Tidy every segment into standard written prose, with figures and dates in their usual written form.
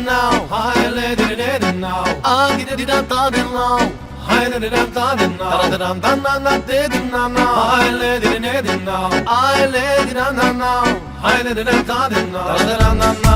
now, hi le di now, ah di da now, hi le da now, da da now, hi le di now, hi le di now, hi le di now, da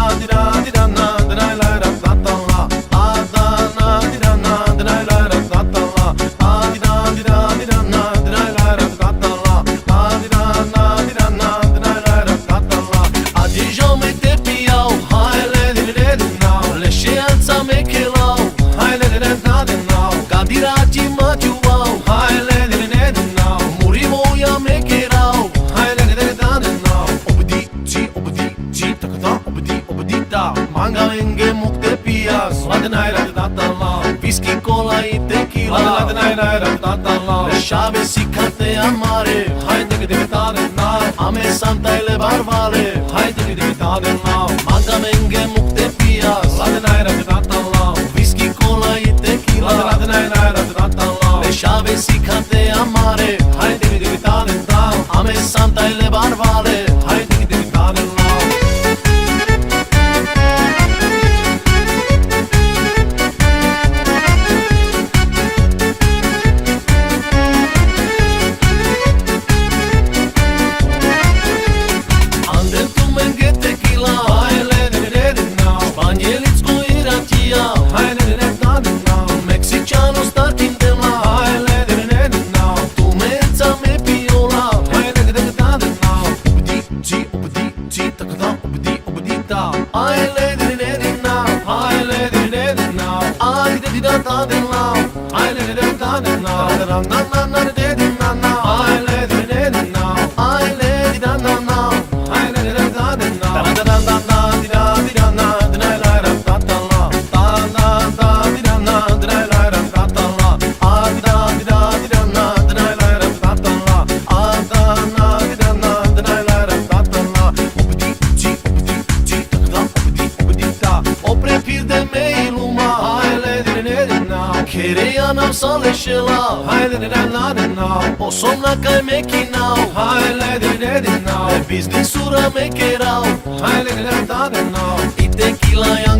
Manga enge mukte pia, sladnai ratatala, whisky cola e tequila, sladnai ratatala, chave si cante amare, haide que devitade na, ame santa ele barbare, haide que devitade na, manga enge mukte pia, sladnai ratatala, whisky cola e tequila, sladnai ratatala, chave si cante amare, haide que devitade na, ame santa ele barbare, haide que devitade na. Queria não só lexela, hai le nada now. O somna kai meki now, hai le now. Business sura make it out, hai le nada now. E tequila yang